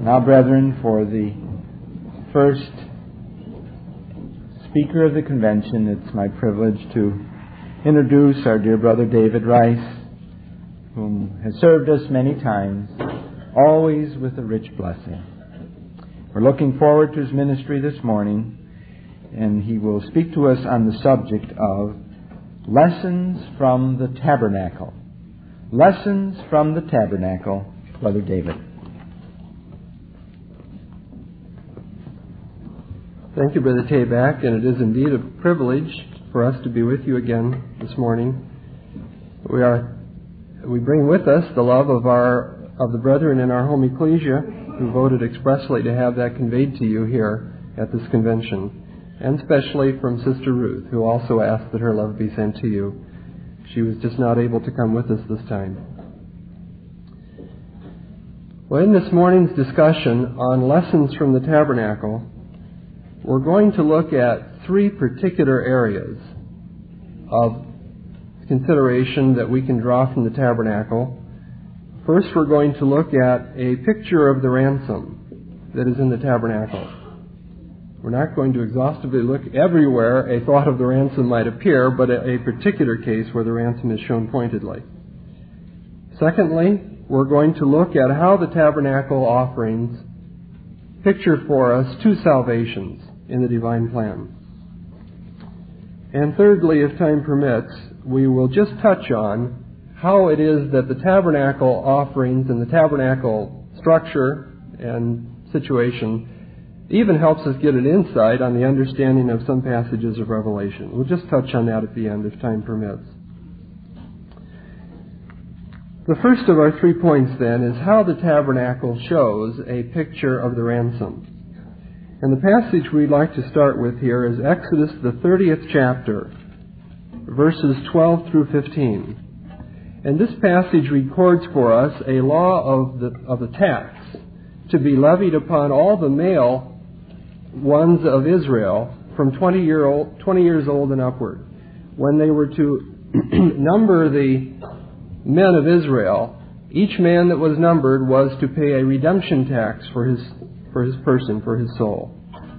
Now, brethren, for the first speaker of the convention, it's my privilege to introduce our dear brother David Rice, whom has served us many times, always with a rich blessing. We're looking forward to his ministry this morning, and he will speak to us on the subject of Lessons from the Tabernacle. Lessons from the Tabernacle, Brother David. Thank you, Brother Tabak, and it is indeed a privilege for us to be with you again this morning. We bring with us the love of the brethren in our home ecclesia who voted expressly to have that conveyed to you here at this convention, and especially from Sister Ruth, who also asked that her love be sent to you. She was just not able to come with us this time. Well, in this morning's discussion on lessons from the tabernacle, we're going to look at three particular areas of consideration that we can draw from the tabernacle. First, we're going to look at a picture of the ransom that is in the tabernacle. We're not going to exhaustively look everywhere a thought of the ransom might appear, but a particular case where the ransom is shown pointedly. Secondly, we're going to look at how the tabernacle offerings picture for us two salvations in the divine plan. And thirdly, if time permits, we will just touch on how it is that the tabernacle offerings and the tabernacle structure and situation even helps us get an insight on the understanding of some passages of Revelation. We'll just touch on that at the end if time permits. The first of our 3 points then is how the tabernacle shows a picture of the ransom. And the passage we'd like to start with here is Exodus, the 30th chapter, verses 12 through 15. And this passage records for us a law of the tax to be levied upon all the male ones of Israel from 20 years old and upward. When they were to number the men of Israel, each man that was numbered was to pay a redemption tax for his person, for his soul.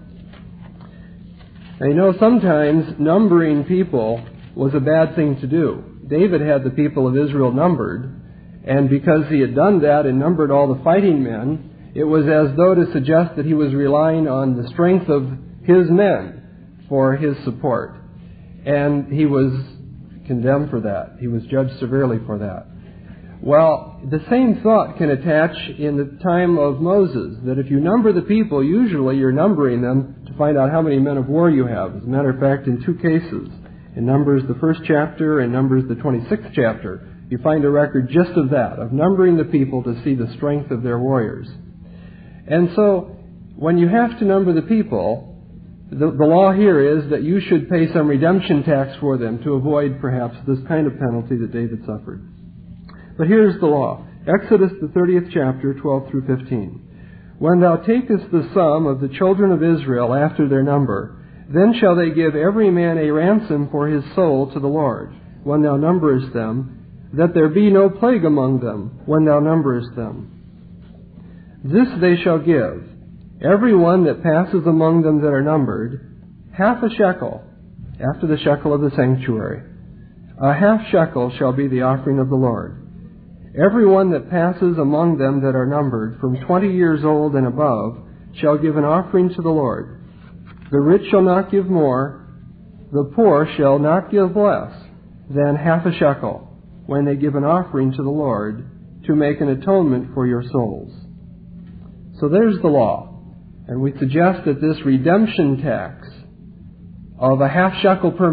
Now, you know, sometimes numbering people was a bad thing to do. David had the people of Israel numbered, and because he had done that and numbered all the fighting men, it was as though to suggest that he was relying on the strength of his men for his support. And he was condemned for that. He was judged severely for that. Well, the same thought can attach in the time of Moses, that if you number the people, usually you're numbering them to find out how many men of war you have. As a matter of fact, in two cases, in Numbers the 1st chapter and Numbers the 26th chapter, you find a record just of that, of numbering the people to see the strength of their warriors. And so, when you have to number the people, the law here is that you should pay some redemption tax for them to avoid perhaps this kind of penalty that David suffered. But here's the law. Exodus, the 30th chapter, 12 through 15. When thou takest the sum of the children of Israel after their number, then shall they give every man a ransom for his soul to the Lord, when thou numberest them, that there be no plague among them, when thou numberest them. This they shall give, every one that passes among them that are numbered, half a shekel, after the shekel of the sanctuary. A half shekel shall be the offering of the Lord. Every one that passes among them that are numbered, from 20 years old and above, shall give an offering to the Lord. The rich shall not give more, the poor shall not give less than half a shekel, when they give an offering to the Lord to make an atonement for your souls. So there's the law. And we suggest that this redemption tax of a half shekel per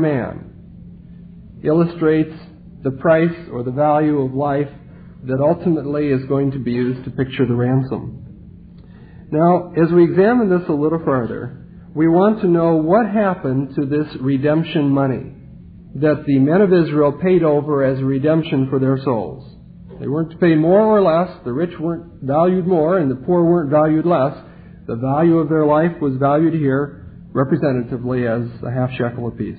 man illustrates the price or the value of life that ultimately is going to be used to picture the ransom. Now, as we examine this a little further, we want to know what happened to this redemption money that the men of Israel paid over as a redemption for their souls. They weren't to pay more or less. The rich weren't valued more and the poor weren't valued less. The value of their life was valued here representatively as a half shekel apiece.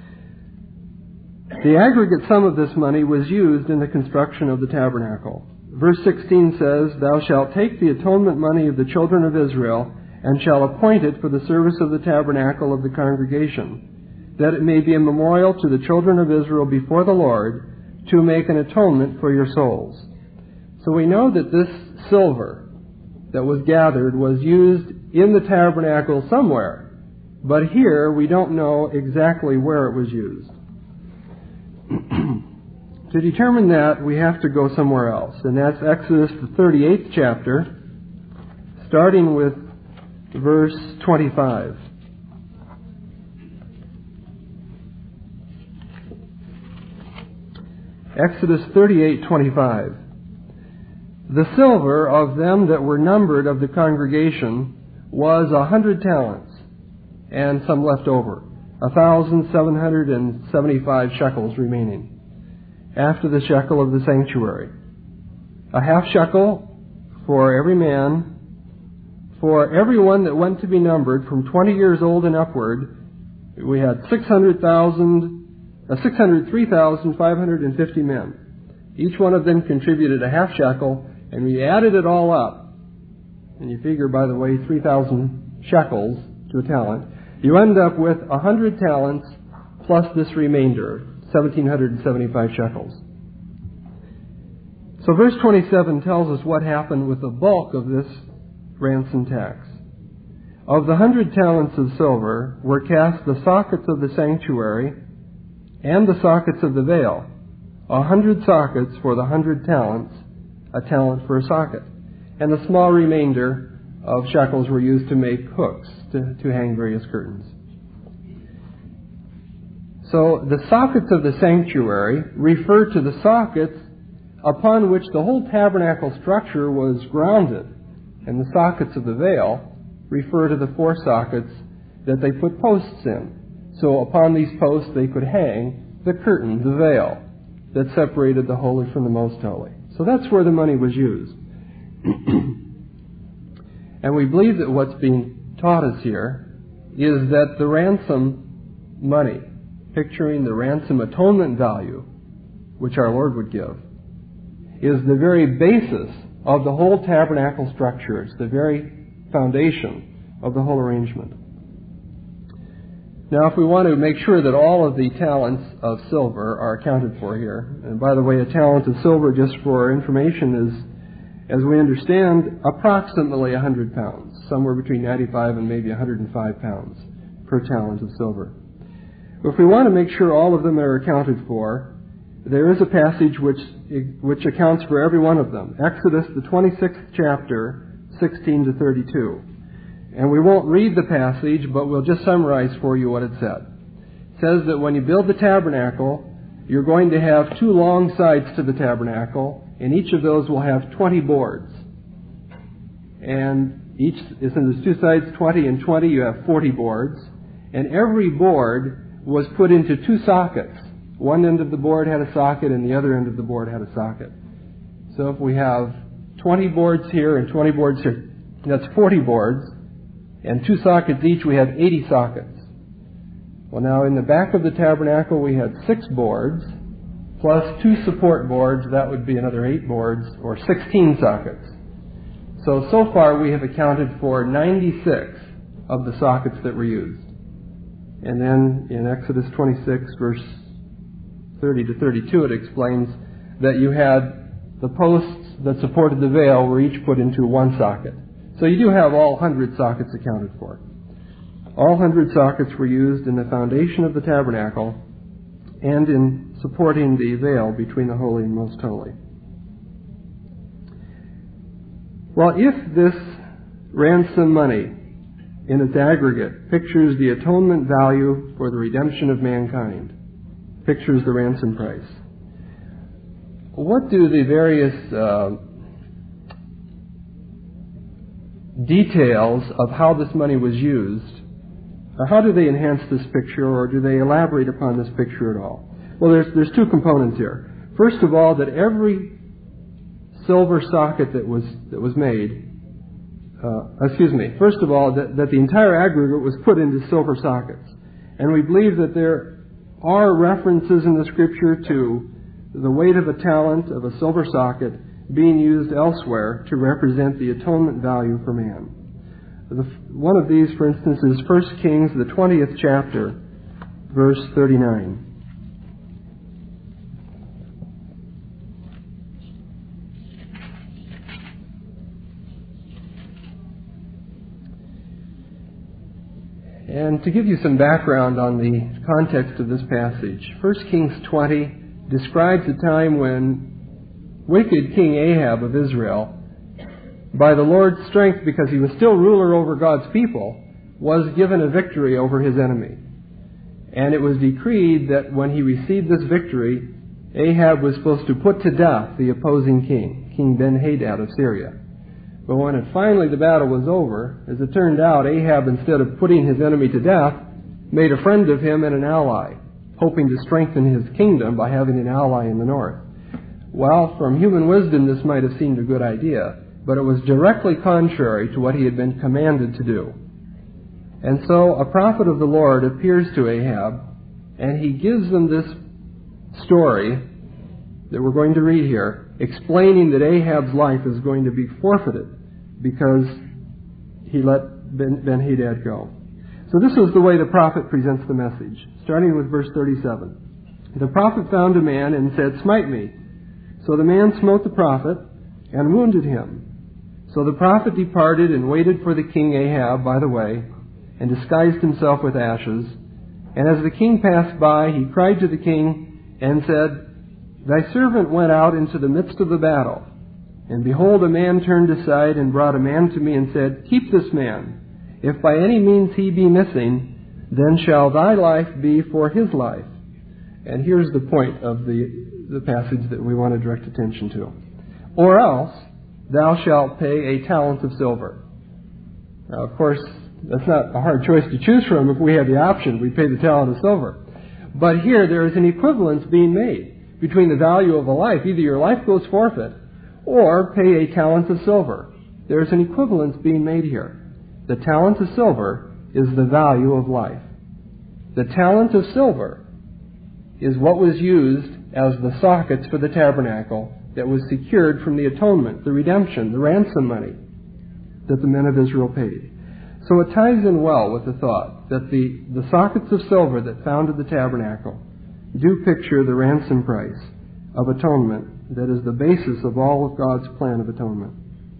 The aggregate sum of this money was used in the construction of the tabernacle. verse 16 says, "Thou shalt take the atonement money of the children of Israel, and shall appoint it for the service of the tabernacle of the congregation, that it may be a memorial to the children of Israel before the Lord, to make an atonement for your souls." So we know that this silver that was gathered was used in the tabernacle somewhere, but here we don't know exactly where it was used. To determine that, we have to go somewhere else, and that's Exodus, the 38th chapter, starting with verse 25. Exodus 38:25. "The silver of them that were numbered of the congregation was 100 talents, and some left over, 1,775 shekels remaining, after the shekel of the sanctuary. A half shekel for every man, for everyone that went to be numbered from 20 years old and upward." We had 603,550 men. Each one of them contributed a half shekel, and we added it all up. And you figure, by the way, 3,000 shekels to a talent. You end up with 100 talents plus this remainder, 1,775 shekels. So verse 27 tells us what happened with the bulk of this ransom tax. "Of the 100 talents of silver were cast the sockets of the sanctuary and the sockets of the veil, 100 sockets for the 100 talents, a talent for a socket. And the small remainder of shekels were used to make hooks to hang various curtains." So the sockets of the sanctuary refer to the sockets upon which the whole tabernacle structure was grounded, and the sockets of the veil refer to the 4 sockets that they put posts in. So upon these posts they could hang the curtain, the veil, that separated the holy from the most holy. So that's where the money was used. And we believe that what's being taught us here is that the ransom money, picturing the ransom atonement value, which our Lord would give, is the very basis of the whole tabernacle structure. It's the very foundation of the whole arrangement. Now, if we want to make sure that all of the talents of silver are accounted for here, and by the way, a talent of silver, just for our information, is, as we understand, approximately 100 pounds, somewhere between 95 and maybe 105 pounds per talent of silver. If we want to make sure all of them are accounted for, there is a passage which accounts for every one of them. Exodus, the 26th chapter, 16 to 32. And we won't read the passage, but we'll just summarize for you what it said. It says that when you build the tabernacle, you're going to have 2 long sides to the tabernacle, and each of those will have 20 boards. And since there's 2 sides, 20 and 20, you have 40 boards. And every board was put into 2 sockets. One end of the board had a socket, and the other end of the board had a socket. So if we have 20 boards here and 20 boards here, that's 40 boards, and 2 sockets each, we have 80 sockets. Well, now in the back of the tabernacle we had 6 boards, plus 2 support boards. That would be another 8 boards, or 16 sockets. So far we have accounted for 96 of the sockets that were used. And then in Exodus 26, verse 30 to 32, it explains that you had the posts that supported the veil were each put into 1 socket. So you do have all 100 sockets accounted for. All 100 sockets were used in the foundation of the tabernacle and in supporting the veil between the holy and most holy. Well, if this ransom money in its aggregate pictures the atonement value for the redemption of mankind, pictures the ransom price, what do the various details of how this money was used, or how do they enhance this picture, or do they elaborate upon this picture at all? Well, there's 2 components here. First of all, that every silver socket that was made, first of all, that the entire aggregate was put into silver sockets. And we believe that there are references in the Scripture to the weight of a talent of a silver socket being used elsewhere to represent the atonement value for man. One of these, for instance, is 1 Kings, the 20th chapter, verse 39. And to give you some background on the context of this passage, 1 Kings 20 describes a time when wicked King Ahab of Israel, by the Lord's strength, because he was still ruler over God's people, was given a victory over his enemy. And it was decreed that when he received this victory, Ahab was supposed to put to death the opposing king, King Ben-Hadad of Syria. But when finally the battle was over, as it turned out, Ahab, instead of putting his enemy to death, made a friend of him and an ally, hoping to strengthen his kingdom by having an ally in the north. Well, from human wisdom, this might have seemed a good idea, but it was directly contrary to what he had been commanded to do. And so a prophet of the Lord appears to Ahab, and he gives them this story that we're going to read here, explaining that Ahab's life is going to be forfeited because he let Ben-Hadad go. So this is the way the prophet presents the message, starting with verse 37. The prophet found a man and said, "Smite me." So the man smote the prophet and wounded him. So the prophet departed and waited for the king Ahab by the way, and disguised himself with ashes. And as the king passed by, he cried to the king and said, "Thy servant went out into the midst of the battle. And behold, a man turned aside and brought a man to me and said, Keep this man. If by any means he be missing, then shall thy life be for his life." And here's the point of the passage that we want to direct attention to. "Or else thou shalt pay a talent of silver." Now, of course, that's not a hard choice to choose from. If we had the option, we'd pay the talent of silver. But here there is an equivalence being made between the value of a life. Either your life goes forfeit or pay a talent of silver. There's an equivalence being made here. The talent of silver is the value of life. The talent of silver is what was used as the sockets for the tabernacle that was secured from the atonement, the redemption, the ransom money that the men of Israel paid. So it ties in well with the thought that the sockets of silver that founded the tabernacle do picture the ransom price of atonement that is the basis of all of God's plan of atonement.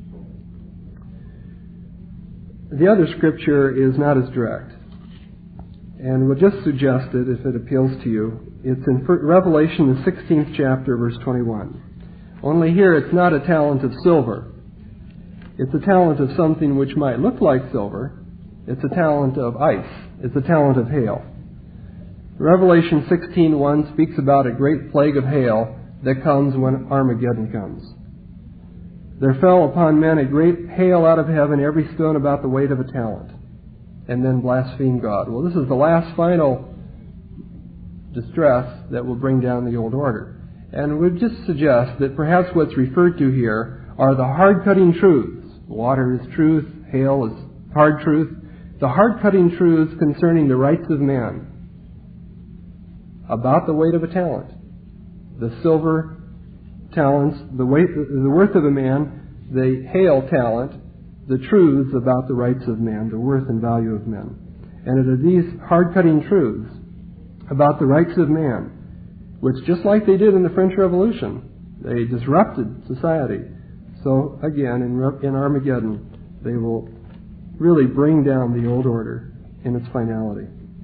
The other scripture is not as direct, and we'll just suggest it if it appeals to you. It's in Revelation, the 16th chapter, verse 21. Only here it's not a talent of silver. It's a talent of something which might look like silver. It's a talent of ice. It's a talent of hail. Revelation 16:1 speaks about a great plague of hail that comes when Armageddon comes. "There fell upon men a great hail out of heaven, every stone about the weight of a talent," and then blaspheme God. Well, this is the last final distress that will bring down the old order. And we'd just suggest that perhaps what's referred to here are the hard-cutting truths. Water is truth, hail is hard truth. The hard-cutting truths concerning the rights of man, about the weight of a talent, the silver talents, the worth of a man, the hail talent, the truths about the rights of man, the worth and value of men. And it are these hard-cutting truths about the rights of man, which, just like they did in the French Revolution, they disrupted society. So again, in Armageddon, they will really bring down the old order in its finality.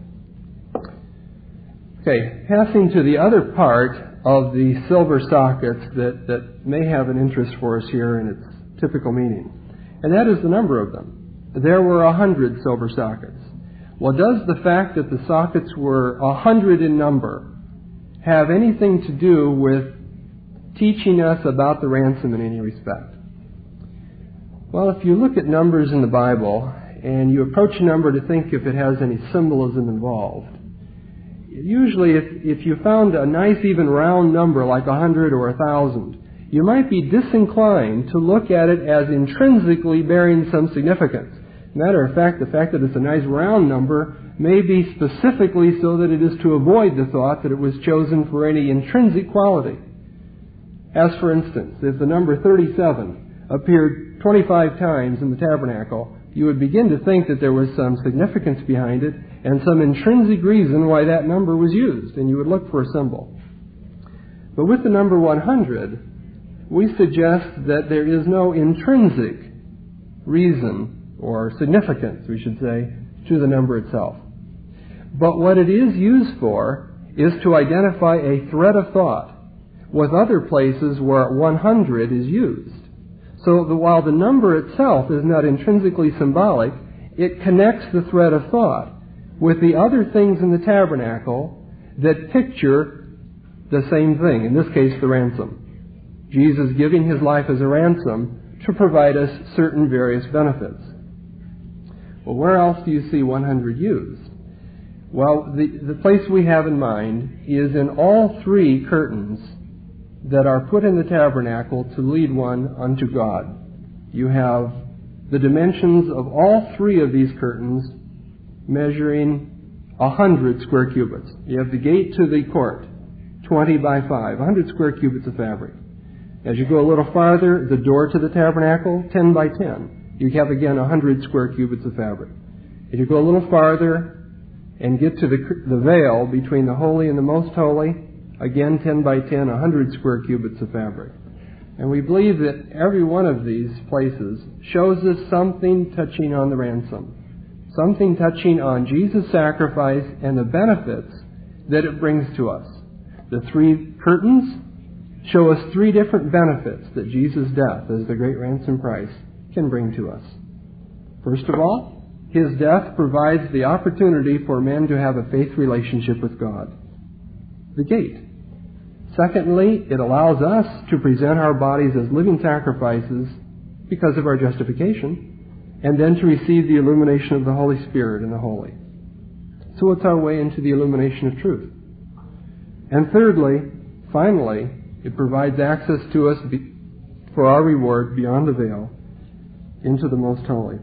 Okay, passing to the other part of the silver sockets that may have an interest for us here in its typical meaning, and that is the number of them. There were 100 silver sockets. Well, does the fact that the sockets were 100 in number have anything to do with teaching us about the ransom in any respect? Well, if you look at numbers in the Bible and you approach a number to think if it has any symbolism involved, usually if you found a nice even round number like 100 or 1,000, you might be disinclined to look at it as intrinsically bearing some significance. Matter of fact, the fact that it's a nice round number may be specifically so that it is to avoid the thought that it was chosen for any intrinsic quality. As for instance, if the number 37 appeared 25 times in the tabernacle, you would begin to think that there was some significance behind it and some intrinsic reason why that number was used, and you would look for a symbol. But with the number 100, we suggest that there is no intrinsic reason, or significance, we should say, to the number itself. But what it is used for is to identify a thread of thought with other places where 100 is used. So that while the number itself is not intrinsically symbolic, it connects the thread of thought with the other things in the tabernacle that picture the same thing, in this case the ransom. Jesus giving his life as a ransom to provide us certain various benefits. Well, where else do you see 100 used? Well, the place we have in mind is in all three curtains that are put in the tabernacle to lead one unto God. You have the dimensions of all three of these curtains measuring 100 square cubits. You have the gate to the court, 20 by 5, 100 square cubits of fabric. As you go a little farther, the door to the tabernacle, 10 by 10. You have again 100 square cubits of fabric. As you go a little farther and get to the veil between the holy and the most holy, again 10 by 10, 100 square cubits of fabric. And we believe that every one of these places shows us something touching on the ransom, something touching on Jesus' sacrifice and the benefits that it brings to us. The three curtains show us three different benefits that Jesus' death as the great ransom price can bring to us. First of all, his death provides the opportunity for men to have a faith relationship with God. The gate. Secondly, it allows us to present our bodies as living sacrifices because of our justification, and then to receive the illumination of the Holy Spirit in the holy. So it's our way into the illumination of truth. And thirdly, finally, it provides access to us for our reward beyond the veil into the most holy.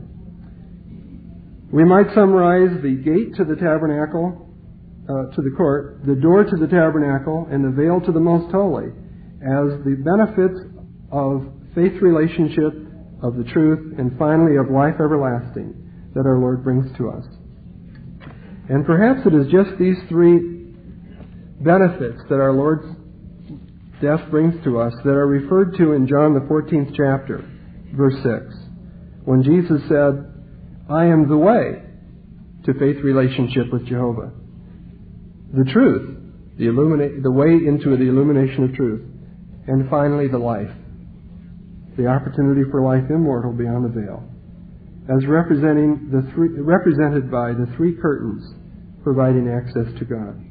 We might summarize the gate to the tabernacle, to the court, the door to the tabernacle, and the veil to the most holy as the benefits of faith relationship, of the truth, and finally of life everlasting that our Lord brings to us. And perhaps it is just these three benefits that our Lord's death brings to us that are referred to in John the 14th chapter, verse 6, when Jesus said, I am the way to faith relationship with Jehovah. The truth, the way into the illumination of truth. And finally, the life. The opportunity for life immortal beyond the veil. As represented by the three curtains providing access to God.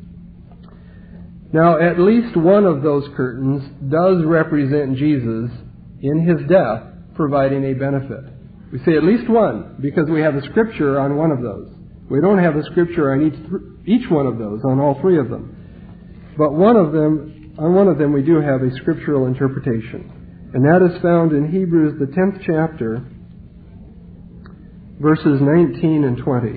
Now, at least one of those curtains does represent Jesus in his death providing a benefit. We say at least one because we have a scripture on one of those. We don't have a scripture on each one of those, on all three of them. But on one of them we do have a scriptural interpretation. And that is found in Hebrews, the 10th chapter, verses 19 and 20.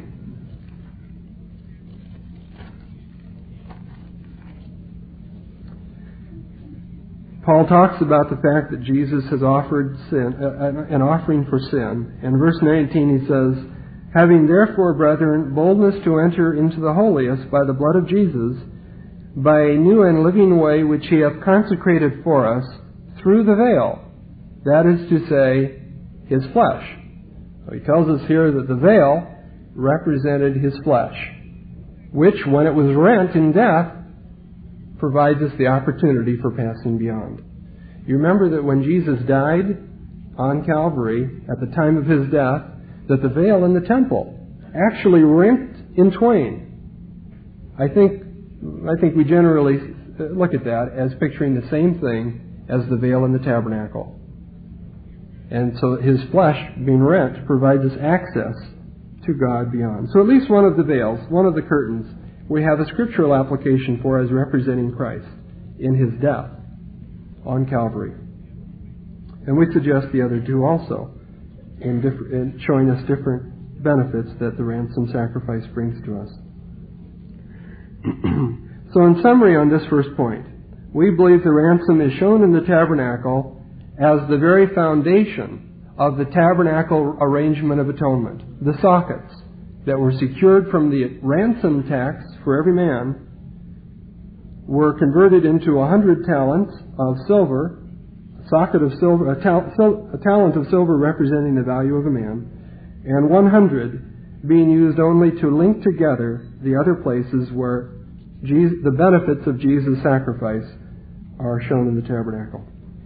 Paul talks about the fact that Jesus has offered an offering for sin. In verse 19 he says, having therefore, brethren, boldness to enter into the holiest by the blood of Jesus, by a new and living way which he hath consecrated for us through the veil, that is to say, his flesh. So he tells us here that the veil represented his flesh, which, when it was rent in death, provides us the opportunity for passing beyond. You remember that when Jesus died on Calvary, at the time of his death, that the veil in the temple actually rent in twain. I think we generally look at that as picturing the same thing as the veil in the tabernacle. And so his flesh being rent provides us access to God beyond. So at least one of the veils, one of the curtains, we have a scriptural application for as representing Christ in his death on Calvary. And we suggest the other two also in showing us different benefits that the ransom sacrifice brings to us. So in summary on this first point, we believe the ransom is shown in the tabernacle as the very foundation of the tabernacle arrangement of atonement. The sockets that were secured from the ransom tax for every man were converted into 100 talents of silver, a talent of silver representing the value of a man, and 100 being used only to link together the other places where the benefits of Jesus' sacrifice are shown in the tabernacle.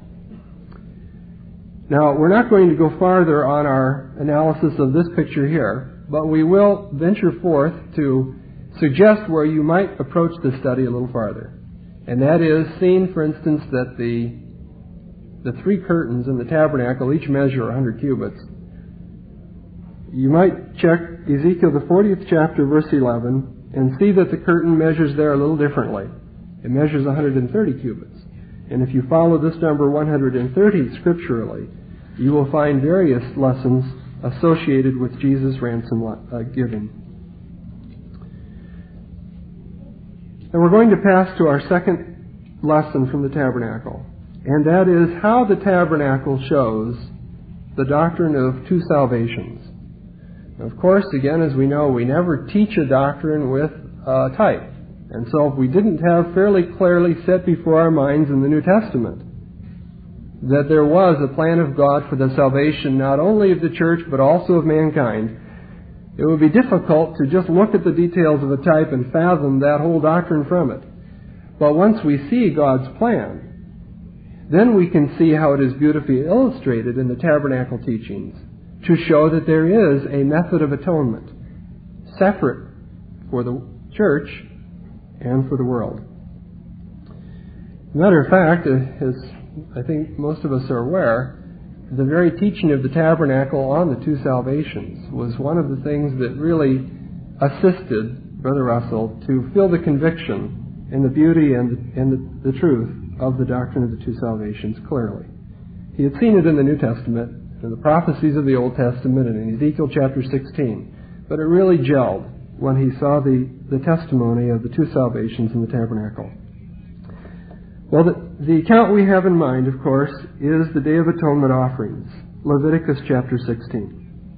Now, we're not going to go farther on our analysis of this picture here, but we will venture forth to suggest where you might approach this study a little farther. And that is, seeing, for instance, that the three curtains in the tabernacle each measure 100 cubits. You might check Ezekiel, the 40th chapter, verse 11, and see that the curtain measures there a little differently. It measures 130 cubits. And if you follow this number 130 scripturally, you will find various lessons associated with Jesus' ransom giving. And we're going to pass to our second lesson from the tabernacle, and that is how the tabernacle shows the doctrine of two salvations. Of course, again, as we know, we never teach a doctrine with a type. And so if we didn't have fairly clearly set before our minds in the New Testament that there was a plan of God for the salvation not only of the church but also of mankind, it would be difficult to just look at the details of a type and fathom that whole doctrine from it. But once we see God's plan, then we can see how it is beautifully illustrated in the tabernacle teachings to show that there is a method of atonement separate for the church and for the world. Matter of fact, as I think most of us are aware, the very teaching of the tabernacle on the two salvations was one of the things that really assisted Brother Russell to feel the conviction in the beauty and the truth of the doctrine of the two salvations clearly. He had seen it in the New Testament, in the prophecies of the Old Testament, and in Ezekiel chapter 16, but it really gelled when he saw the testimony of the two salvations in the tabernacle. Well, the account we have in mind, of course, is the Day of Atonement offerings, Leviticus chapter 16.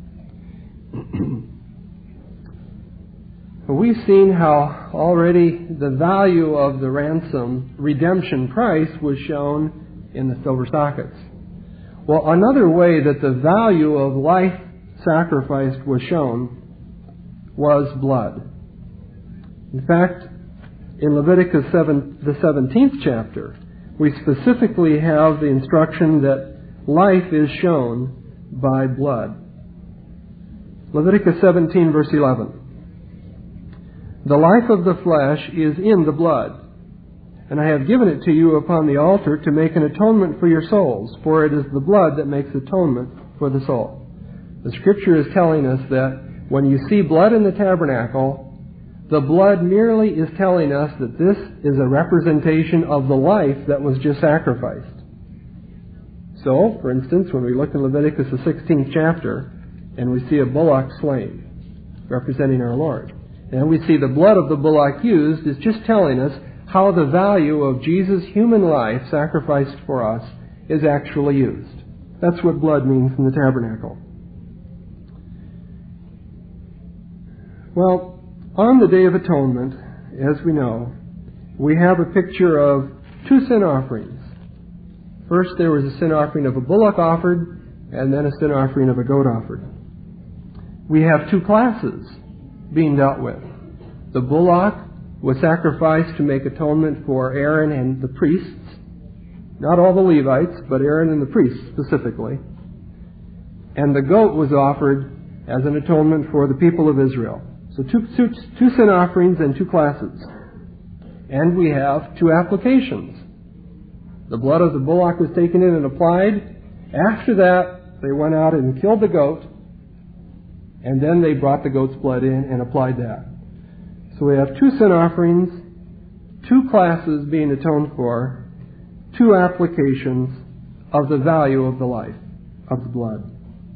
We've seen how already the value of the ransom redemption price was shown in the silver sockets. Well, another way that the value of life sacrificed was shown was blood. In fact, in Leviticus the 17th chapter, we specifically have the instruction that life is shown by blood. Leviticus 17, verse 11. The life of the flesh is in the blood, and I have given it to you upon the altar to make an atonement for your souls, for it is the blood that makes atonement for the soul. The Scripture is telling us that when you see blood in the tabernacle, the blood merely is telling us that this is a representation of the life that was just sacrificed. So, for instance, when we look in Leviticus the 16th chapter, and we see a bullock slain, representing our Lord, and we see the blood of the bullock used, it's just telling us how the value of Jesus' human life sacrificed for us is actually used. That's what blood means in the tabernacle. Well, on the Day of Atonement, as we know, we have a picture of two sin offerings. First, there was a sin offering of a bullock offered, and then a sin offering of a goat offered. We have two classes being dealt with. The bullock was sacrificed to make atonement for Aaron and the priests. Not all the Levites, but Aaron and the priests specifically. And the goat was offered as an atonement for the people of Israel. So two sin offerings and two classes. And we have two applications. The blood of the bullock was taken in and applied. After that, they went out and killed the goat, and then they brought the goat's blood in and applied that. So we have two sin offerings, two classes being atoned for, two applications of the value of the life, of the blood.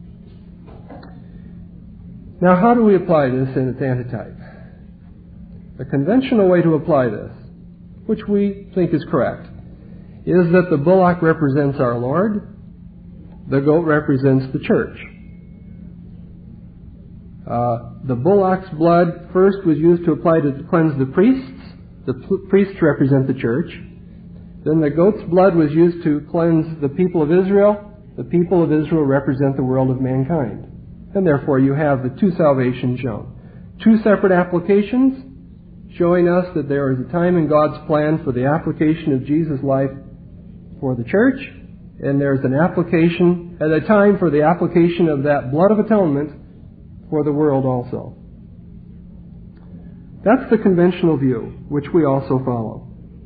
Now, how do we apply this in its antitype? The conventional way to apply this, which we think is correct, is that the bullock represents our Lord, the goat represents the church. The bullock's blood first was used to apply to cleanse the priests. The priests represent the church. Then the goat's blood was used to cleanse the people of Israel. The people of Israel represent the world of mankind. And therefore you have the two salvations shown. Two separate applications showing us that there is a time in God's plan for the application of Jesus' life for the church, and there's an application at a time for the application of that blood of atonement for the world also. That's the conventional view, which we also follow.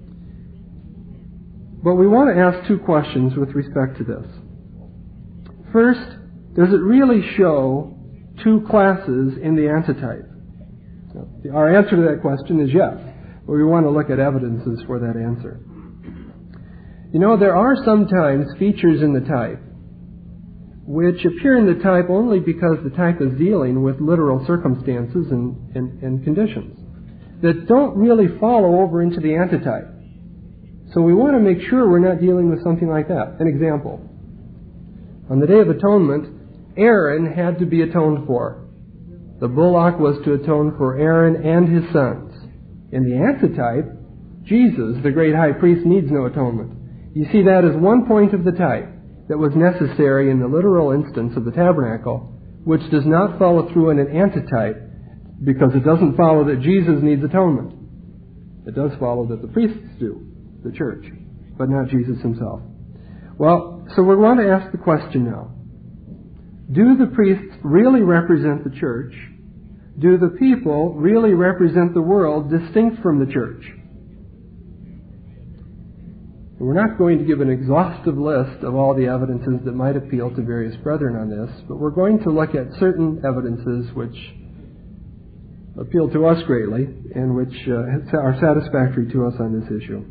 But we want to ask two questions with respect to this. First, does it really show two classes in the antitype? Our answer to that question is yes, but we want to look at evidences for that answer. You know, there are sometimes features in the type which appear in the type only because the type is dealing with literal circumstances and conditions that don't really follow over into the antitype. So we want to make sure we're not dealing with something like that. An example. On the Day of Atonement, Aaron had to be atoned for. The bullock was to atone for Aaron and his sons. In the antitype, Jesus, the great high priest, needs no atonement. You see that as one point of the type that was necessary in the literal instance of the tabernacle, which does not follow through in an antitype, because it doesn't follow that Jesus needs atonement. It does follow that the priests do, the church, but not Jesus himself. Well, so we want to ask the question now. Do the priests really represent the church? Do the people really represent the world distinct from the church? We're not going to give an exhaustive list of all the evidences that might appeal to various brethren on this, but we're going to look at certain evidences which appeal to us greatly and which are satisfactory to us on this issue.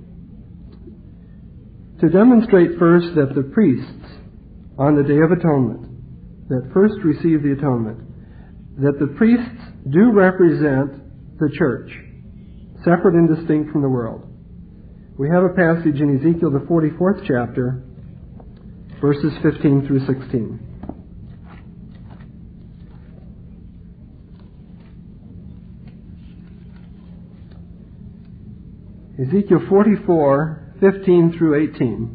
To demonstrate first that the priests on the Day of Atonement that first receive the atonement, that the priests do represent the church, separate and distinct from the world. We have a passage in Ezekiel, the 44th chapter, verses 15 through 16. Ezekiel 44, 15 through 18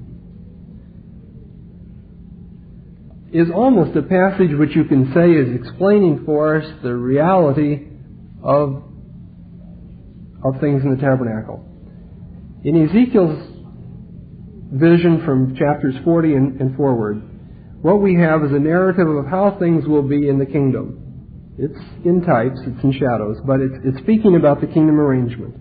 is almost a passage which you can say is explaining for us the reality of things in the tabernacle. In Ezekiel's vision from chapters 40 and forward, what we have is a narrative of how things will be in the kingdom. It's in types, it's in shadows, but it's speaking about the kingdom arrangement.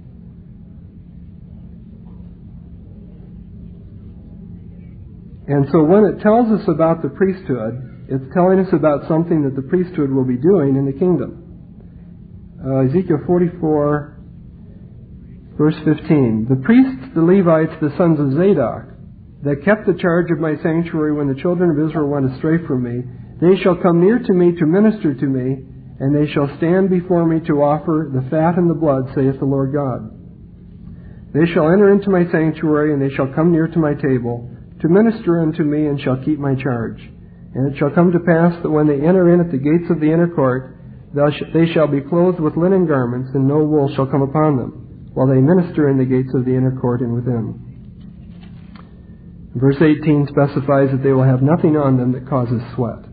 And so when it tells us about the priesthood, it's telling us about something that the priesthood will be doing in the kingdom. Ezekiel 44, verse 15. The priests, the Levites, the sons of Zadok, that kept the charge of my sanctuary when the children of Israel went astray from me, they shall come near to me to minister to me, and they shall stand before me to offer the fat and the blood, saith the Lord God. They shall enter into my sanctuary, and they shall come near to my table, to minister unto me, and shall keep my charge. And it shall come to pass that when they enter in at the gates of the inner court, they shall be clothed with linen garments, and no wool shall come upon them, while they minister in the gates of the inner court and within. Verse 18 specifies that they will have nothing on them that causes sweat.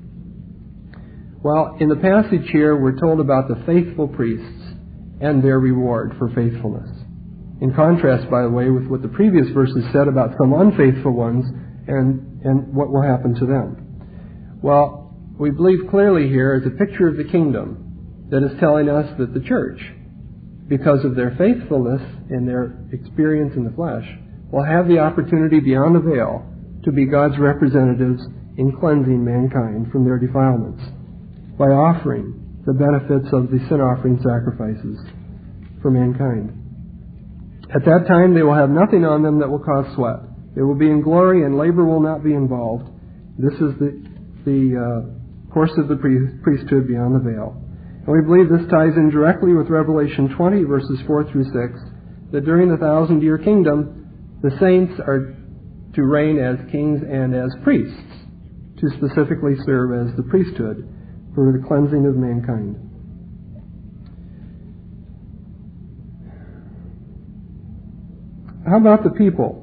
Well, in the passage here, we're told about the faithful priests and their reward for faithfulness. In contrast, by the way, with what the previous verses said about some unfaithful ones and what will happen to them. Well, we believe clearly here is a picture of the kingdom that is telling us that the church, because of their faithfulness and their experience in the flesh, will have the opportunity beyond the veil to be God's representatives in cleansing mankind from their defilements by offering the benefits of the sin offering sacrifices for mankind. At that time, they will have nothing on them that will cause sweat. They will be in glory, and labor will not be involved. This is the course of the priesthood beyond the veil. And we believe this ties in directly with Revelation 20, verses 4 through 6, that during the 1,000-year kingdom, the saints are to reign as kings and as priests, to specifically serve as the priesthood for the cleansing of mankind. How about the people?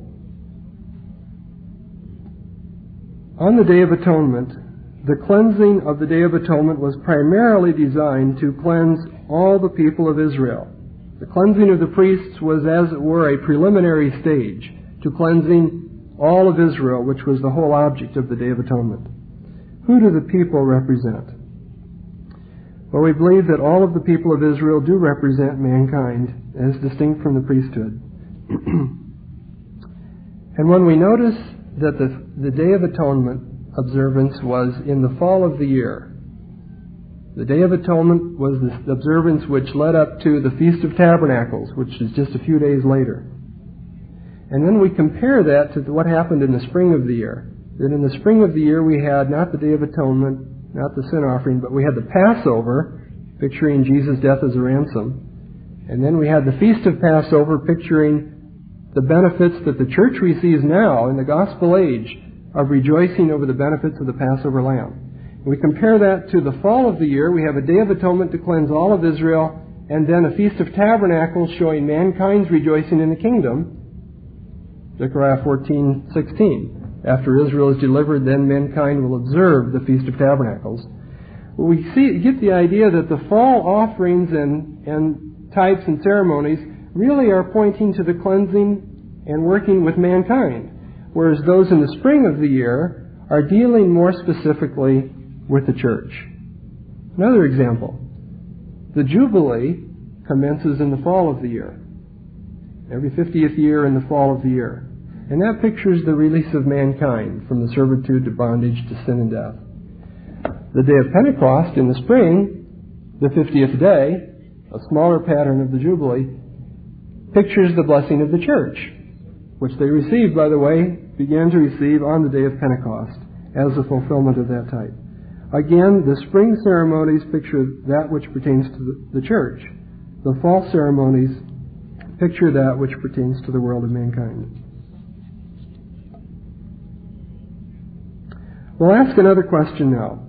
On the Day of Atonement, the cleansing of the Day of Atonement was primarily designed to cleanse all the people of Israel. The cleansing of the priests was, as it were, a preliminary stage to cleansing all of Israel, which was the whole object of the Day of Atonement. Who do the people represent? Well, we believe that all of the people of Israel do represent mankind as distinct from the priesthood. And when we notice that the Day of Atonement observance was in the fall of the year, the Day of Atonement was the observance which led up to the Feast of Tabernacles, which is just a few days later. And then we compare that to what happened in the spring of the year. That in the spring of the year we had not the Day of Atonement, not the sin offering, but we had the Passover, picturing Jesus' death as a ransom. And then we had the Feast of Passover, picturing the benefits that the church receives now in the gospel age of rejoicing over the benefits of the Passover lamb. We compare that to the fall of the year. We have a Day of Atonement to cleanse all of Israel, and then a Feast of Tabernacles showing mankind's rejoicing in the kingdom. Zechariah 14:16. After Israel is delivered, then mankind will observe the Feast of Tabernacles. We get the idea that the fall offerings and types and ceremonies really are pointing to the cleansing and working with mankind, whereas those in the spring of the year are dealing more specifically with the church. Another example, the Jubilee commences in the fall of the year, every 50th year in the fall of the year. And that pictures the release of mankind from the servitude to bondage to sin and death. The Day of Pentecost in the spring, the 50th day, a smaller pattern of the Jubilee, pictures the blessing of the church, which they received, by the way, began to receive on the Day of Pentecost as a fulfillment of that type. Again, the spring ceremonies picture that which pertains to the church. The fall ceremonies picture that which pertains to the world of mankind. We'll ask another question now.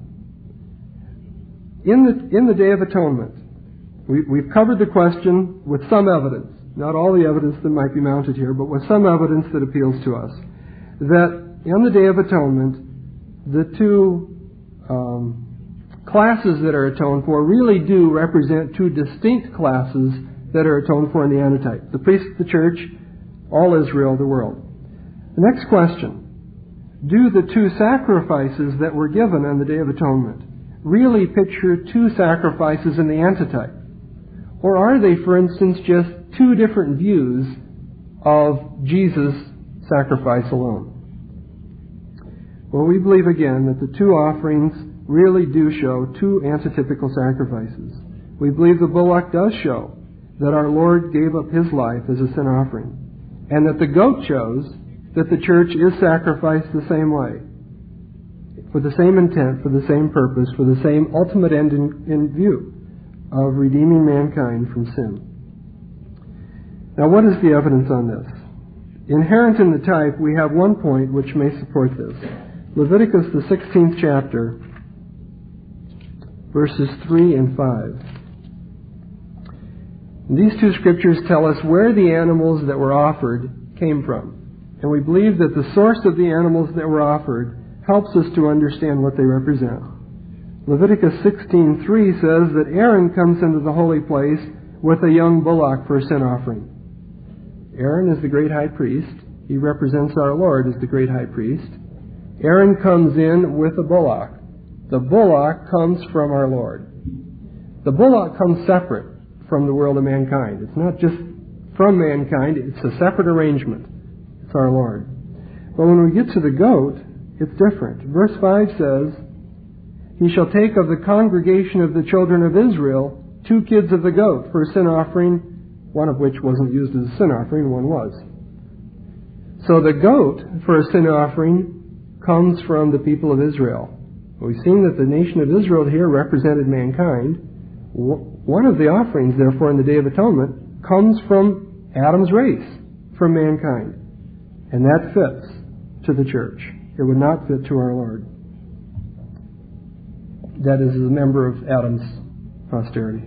In the Day of Atonement, we've covered the question with some evidence, not all the evidence that might be mounted here, but with some evidence that appeals to us, that in the Day of Atonement, the two classes that are atoned for really do represent two distinct classes that are atoned for in the antitype. The priests, the church, all Israel, the world. The next question, do the two sacrifices that were given on the Day of Atonement really picture two sacrifices in the antitype? Or are they, for instance, just two different views of Jesus' sacrifice alone? Well, we believe again that the two offerings really do show two antitypical sacrifices. We believe the bullock does show that our Lord gave up His life as a sin offering, and that the goat shows that the church is sacrificed the same way, for the same intent, for the same purpose, for the same ultimate end in view of redeeming mankind from sin. Now, what is the evidence on this? Inherent in the type, we have one point which may support this. Leviticus, the 16th chapter, verses 3 and 5. And these two scriptures tell us where the animals that were offered came from. And we believe that the source of the animals that were offered helps us to understand what they represent. Leviticus 16:3 says that Aaron comes into the holy place with a young bullock for a sin offering. Aaron is the great high priest. He represents our Lord as the great high priest. Aaron comes in with a bullock. The bullock comes from our Lord. The bullock comes separate from the world of mankind. It's not just from mankind, it's a separate arrangement. It's our Lord. But when we get to the goat, it's different. Verse 5 says, "He shall take of the congregation of the children of Israel 2 kids of the goat for a sin offering," one of which wasn't used as a sin offering, one was. So the goat for a sin offering comes from the people of Israel. We've seen that the nation of Israel here represented mankind. One of the offerings, therefore, in the Day of Atonement comes from Adam's race, from mankind. And that fits. to the church. It would not fit to our Lord. That is, as a member of Adam's posterity.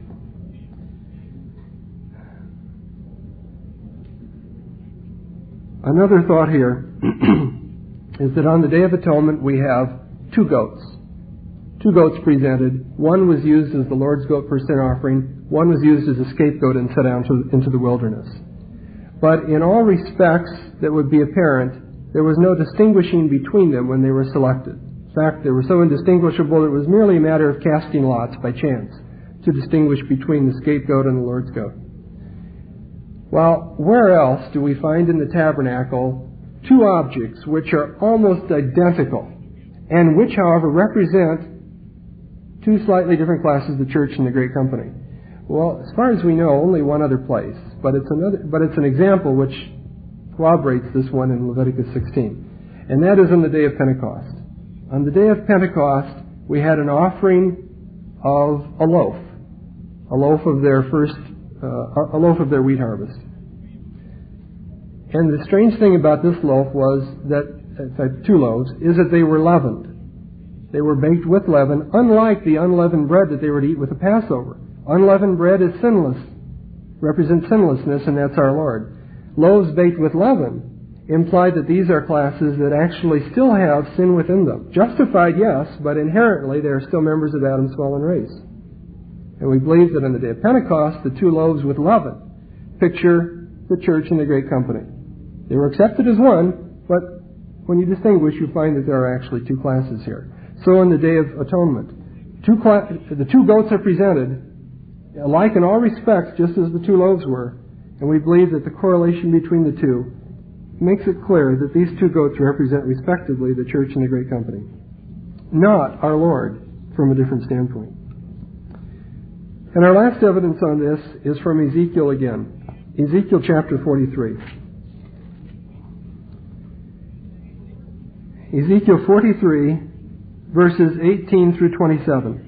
Another thought here is that on the Day of Atonement we have two goats. Two goats presented. One was used as the Lord's goat for sin offering. One was used as a scapegoat and set out into the wilderness. But in all respects that would be apparent, there was no distinguishing between them when they were selected. In fact, they were so indistinguishable that it was merely a matter of casting lots by chance to distinguish between the scapegoat and the Lord's goat. Well, where else do we find in the tabernacle two objects which are almost identical and which, however, represent two slightly different classes, the church and the great company? Well, as far as we know, only one other place, but it's an example which corroborates this one in Leviticus 16, and that is on the day of Pentecost. On the day of Pentecost, we had an offering of a loaf of their wheat harvest. And the strange thing about this loaf was that, two loaves, is that they were leavened. They were baked with leaven, unlike the unleavened bread that they were to eat with the Passover. Unleavened bread is sinless, represents sinlessness, and that's our Lord. Loaves baked with leaven imply that these are classes that actually still have sin within them. Justified, yes, but inherently they are still members of Adam's fallen race. And we believe that on the day of Pentecost, the two loaves with leaven picture the church and the great company. They were accepted as one, but when you distinguish, you find that there are actually two classes here. So on the Day of Atonement, the two goats are presented, alike in all respects, just as the two loaves were, and we believe that the correlation between the two makes it clear that these two goats represent respectively the church and the great company, not our Lord from a different standpoint. And our last evidence on this is from Ezekiel again. Ezekiel chapter 43. Ezekiel 43, verses 18 through 27.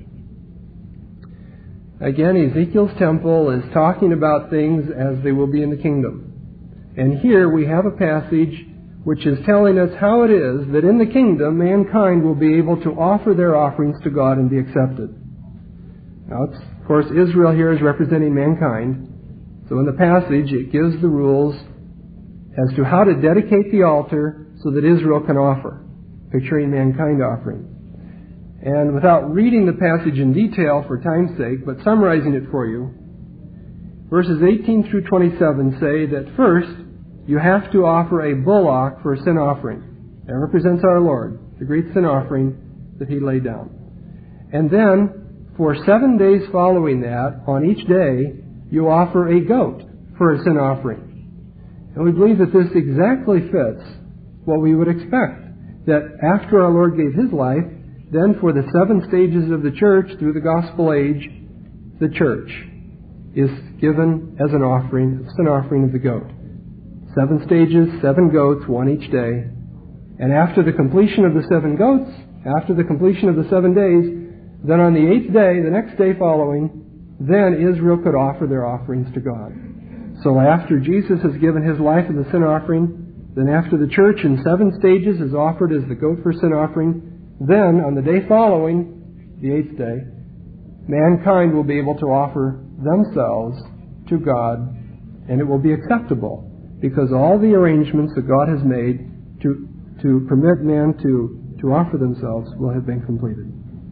Again, Ezekiel's temple is talking about things as they will be in the kingdom. And here we have a passage which is telling us how it is that in the kingdom mankind will be able to offer their offerings to God and be accepted. Now, of course, Israel here is representing mankind. So in the passage, it gives the rules as to how to dedicate the altar so that Israel can offer, picturing mankind offering. And without reading the passage in detail for time's sake, but summarizing it for you, verses 18 through 27 say that first, you have to offer a bullock for a sin offering. That represents our Lord, the great sin offering that He laid down. And then, for 7 days following that, on each day, you offer a goat for a sin offering. And we believe that this exactly fits what we would expect. That after our Lord gave His life, then for the 7 stages of the church through the gospel age, the church is given as an offering, a sin offering of the goat. 7 stages, 7 goats, one each day. And after the completion of the 7 goats, after the completion of the 7 days, then on the 8th day, the next day following, then Israel could offer their offerings to God. So after Jesus has given His life as a sin offering, then after the church in 7 stages is offered as the goat for sin offering, then on the day following, the 8th day, mankind will be able to offer themselves to God, and it will be acceptable, because all the arrangements that God has made to permit man to offer themselves will have been completed.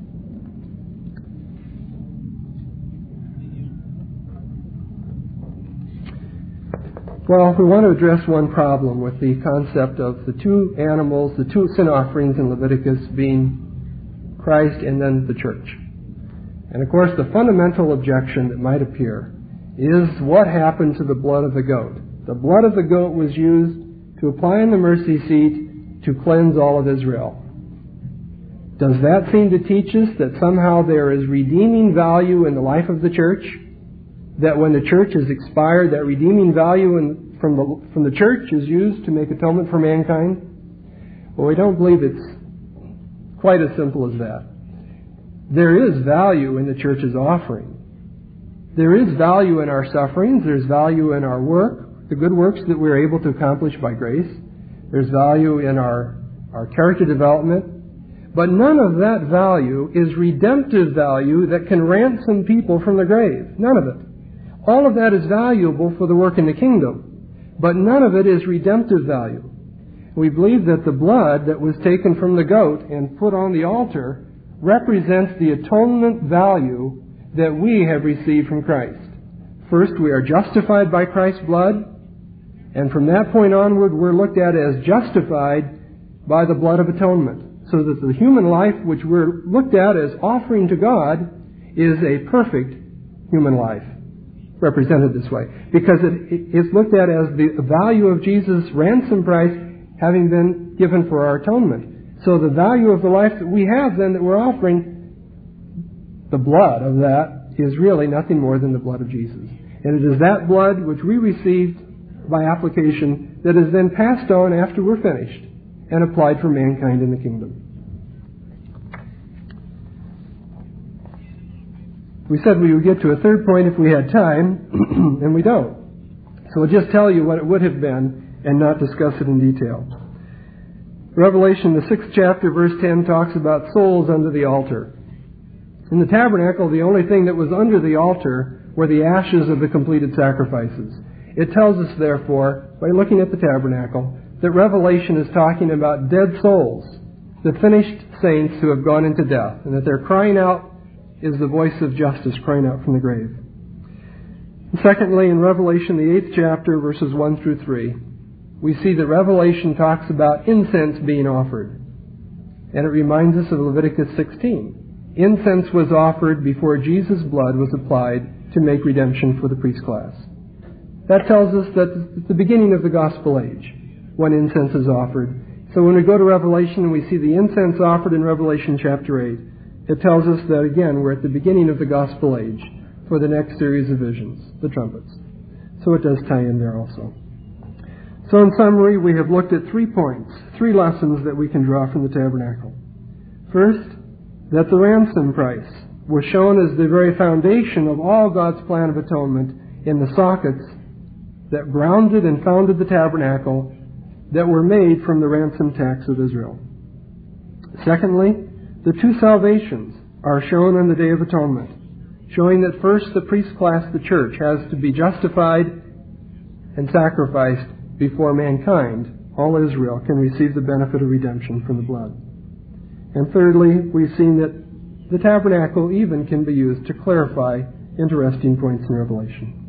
Well, we want to address one problem with the concept of the two animals, the two sin offerings in Leviticus being Christ and then the church. And of course, the fundamental objection that might appear is what happened to the blood of the goat. The blood of the goat was used to apply in the mercy seat to cleanse all of Israel. Does that seem to teach us that somehow there is redeeming value in the life of the church? That when the church is expired, that redeeming value from the church is used to make atonement for mankind? Well, we don't believe it's quite as simple as that. There is value in the church's offering. There is value in our sufferings. There's value in our work, the good works that we're able to accomplish by grace. There's value in our our character development, but none of that value is redemptive value that can ransom people from the grave. None of it. All of that is valuable for the work in the kingdom, but none of it is redemptive value. We believe that the blood that was taken from the goat and put on the altar represents the atonement value that we have received from Christ. First, we are justified by Christ's blood, and from that point onward, we're looked at as justified by the blood of atonement, so that the human life which we're looked at as offering to God is a perfect human life, represented this way, because it's looked at as the value of Jesus' ransom price having been given for our atonement. So the value of the life that we have then that we're offering, the blood of that is really nothing more than the blood of Jesus. And it is that blood which we received by application that is then passed on after we're finished and applied for mankind in the kingdom. We said we would get to a third point if we had time, and we don't. So we'll just tell you what it would have been and not discuss it in detail. Revelation, the 6th chapter, verse 10, talks about souls under the altar. In the tabernacle, the only thing that was under the altar were the ashes of the completed sacrifices. It tells us, therefore, by looking at the tabernacle, that Revelation is talking about dead souls, the finished saints who have gone into death, and that their crying out is the voice of justice crying out from the grave. And secondly, in Revelation, the 8th chapter, verses 1 through 3, we see that Revelation talks about incense being offered. And it reminds us of Leviticus 16. Incense was offered before Jesus' blood was applied to make redemption for the priest class. That tells us that it's the beginning of the gospel age when incense is offered. So when we go to Revelation and we see the incense offered in Revelation chapter 8, it tells us that, again, we're at the beginning of the gospel age for the next series of visions, the trumpets. So it does tie in there also. So in summary, we have looked at 3 points, 3 lessons that we can draw from the tabernacle. First, that the ransom price was shown as the very foundation of all God's plan of atonement in the sockets that grounded and founded the tabernacle that were made from the ransom tax of Israel. Secondly, the 2 salvations are shown on the Day of Atonement, showing that first the priest class, the church, has to be justified and sacrificed before mankind, all Israel, can receive the benefit of redemption from the blood. And thirdly, we've seen that the tabernacle even can be used to clarify interesting points in Revelation.